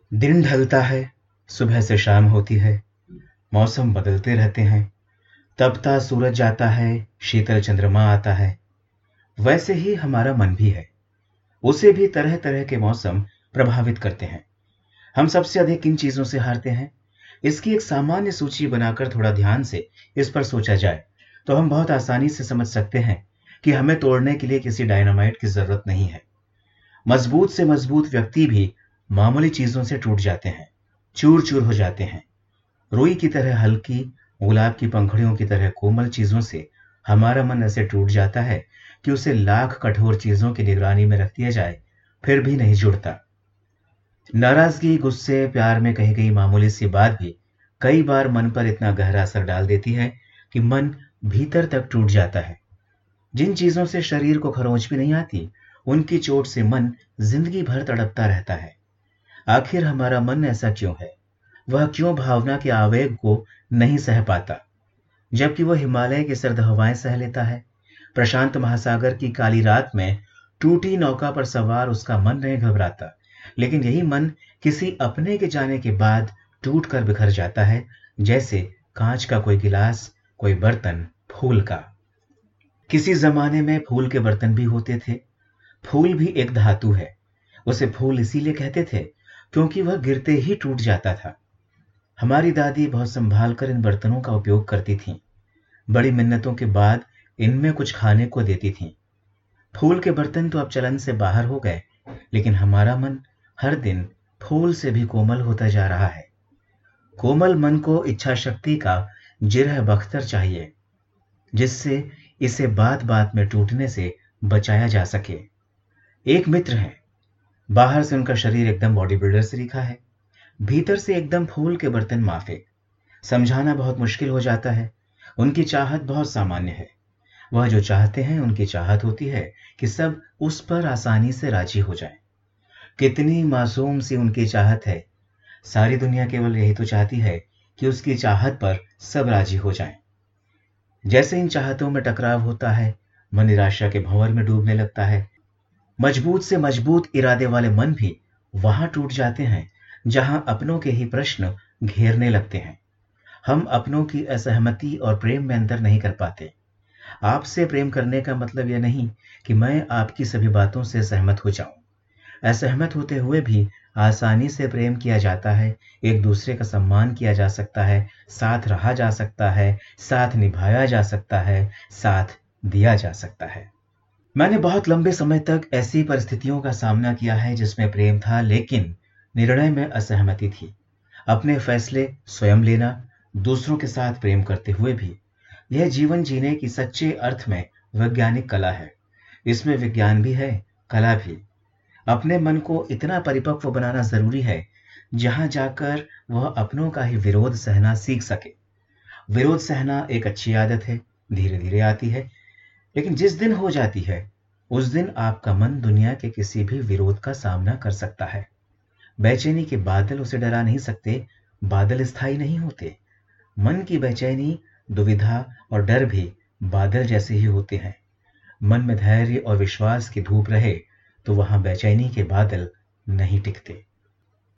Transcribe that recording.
दिन ढलता है, सुबह से शाम होती है, मौसम बदलते रहते हैं। तपता सूरज जाता है, शीतल चंद्रमा आता है। वैसे ही हमारा मन भी है। उसे भी तरह तरह के मौसम प्रभावित करते हैं। हम सबसे अधिक किन चीजों से हारते हैं? इसकी एक सामान्य सूची बनाकर थोड़ा ध्यान से इस पर सोचा जाए तो हम बहुत आसानी से समझ सकते हैं कि हमें तोड़ने के लिए किसी डायनामाइट की जरूरत नहीं है। मजबूत से मजबूत व्यक्ति भी मामूली चीजों से टूट जाते हैं, चूर चूर हो जाते हैं। रुई की तरह हल्की, गुलाब की पंखुड़ियों की तरह कोमल चीजों से हमारा मन ऐसे टूट जाता है कि उसे लाख कठोर चीजों की निगरानी में रख दिया जाए, फिर भी नहीं जुड़ता। नाराजगी, गुस्से, प्यार में कही गई मामूली सी बात भी कई बार मन पर इतना गहरा असर डाल देती है कि मन भीतर तक टूट जाता है। जिन चीजों से शरीर को खरोंच भी नहीं आती, उनकी चोट से मन जिंदगी भर तड़पता रहता है। आखिर हमारा मन ऐसा क्यों है? वह क्यों भावना के आवेग को नहीं सह पाता, जबकि वह हिमालय की सर्द हवाएं सह लेता है? प्रशांत महासागर की काली रात में टूटी नौका पर सवार उसका मन नहीं घबराता, लेकिन यही मन किसी अपने के जाने के बाद टूट कर बिखर जाता है, जैसे कांच का कोई गिलास, कोई बर्तन, फूल का। किसी जमाने में फूल के बर्तन भी होते थे। फूल भी एक धातु है। उसे फूल इसीलिए कहते थे क्योंकि वह गिरते ही टूट जाता था। हमारी दादी बहुत संभाल कर इन बर्तनों का उपयोग करती थीं। बड़ी मिन्नतों के बाद इनमें कुछ खाने को देती थीं। फूल के बर्तन तो अब चलन से बाहर हो गए, लेकिन हमारा मन हर दिन फूल से भी कोमल होता जा रहा है। कोमल मन को इच्छा शक्ति का जिरह बख्तर चाहिए, जिससे इसे बात बात में टूटने से बचाया जा सके। एक मित्र है। बाहर से उनका शरीर एकदम बॉडी बिल्डर से लिखा है, भीतर से एकदम फूल के बर्तन माफिक। समझाना बहुत मुश्किल हो जाता है। उनकी चाहत बहुत सामान्य है। वह जो चाहते हैं, उनकी चाहत होती है कि सब उस पर आसानी से राजी हो जाएं। कितनी मासूम सी उनकी चाहत है। सारी दुनिया केवल यही तो चाहती है कि उसकी चाहत पर सब राजी हो जाएं। जैसे इन चाहतों में टकराव होता है, मन निराशा के भंवर में डूबने लगता है। मजबूत से मजबूत इरादे वाले मन भी वहां टूट जाते हैं जहां अपनों के ही प्रश्न घेरने लगते हैं। हम अपनों की असहमति और प्रेम में अंतर नहीं कर पाते। आपसे प्रेम करने का मतलब यह नहीं कि मैं आपकी सभी बातों से सहमत हो जाऊं। असहमत होते हुए भी आसानी से प्रेम किया जाता है, एक दूसरे का सम्मान किया जा सकता है, साथ रहा जा सकता है, साथ निभाया जा सकता है, साथ दिया जा सकता है। मैंने बहुत लंबे समय तक ऐसी परिस्थितियों का सामना किया है जिसमें प्रेम था, लेकिन निर्णय में असहमति थी। अपने फैसले स्वयं लेना, दूसरों के साथ प्रेम करते हुए भी। यह जीवन जीने की सच्चे अर्थ में वैज्ञानिक कला है। इसमें विज्ञान भी है, कला भी। अपने मन को इतना परिपक्व बनाना जरूरी है जहां जाकर वह अपनों का ही विरोध सहना सीख सके। विरोध सहना एक अच्छी आदत है, धीरे धीरे आती है, लेकिन जिस दिन हो जाती है, उस दिन आपका मन दुनिया के किसी भी विरोध का सामना कर सकता है। बेचैनी के बादल उसे डरा नहीं सकते। बादल स्थायी नहीं होते। मन की बेचैनी, दुविधा और डर भी बादल जैसे ही होते हैं। मन में धैर्य और विश्वास की धूप रहे तो वहां बेचैनी के बादल नहीं टिकते।